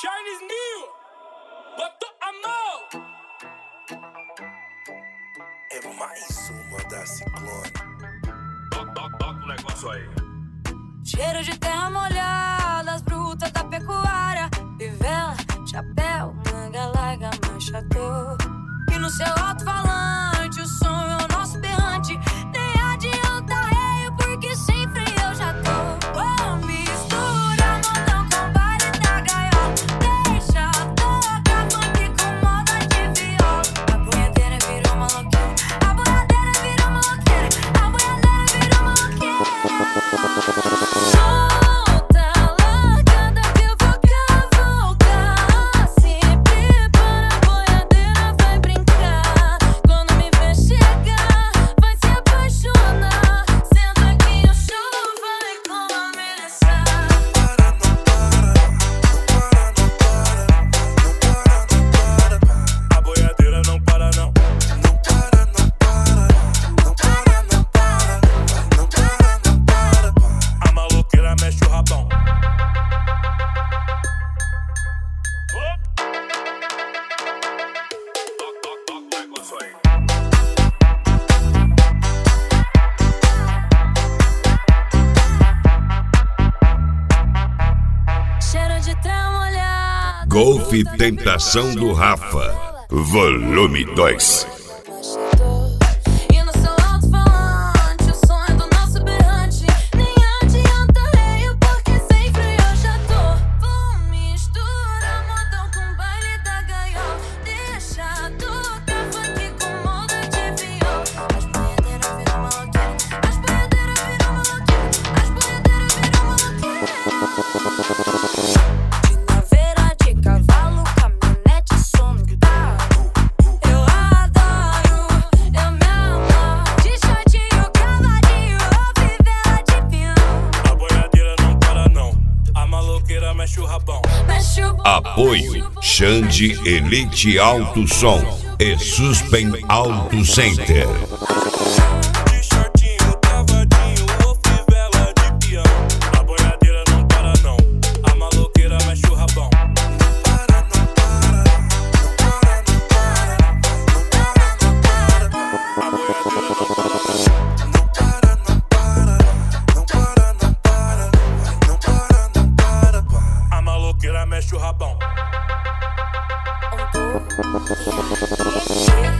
Chinese New, botou a mão. É mais uma da Ciclone. Toca o negócio aí. Cheiro de terra molhada, as brutas da pecuária, fivela, chapéu, manga larga, manchador. E no seu alto-falante o som é o nosso berrante. Nem adianta rei, porque sem freio eu já tô. Oh, mistura montão com baile da gaiola. Deixa tocar funk com moda de viola. A boiadeira virou maloqueira, a boiadeira virou maloqueira, a boiadeira virou maloqueira. Golf Tentação do Rafa, volume 2. Apoio Xande Elite Alto Som e Suspen Auto Center. Mexe o rabão. Yeah.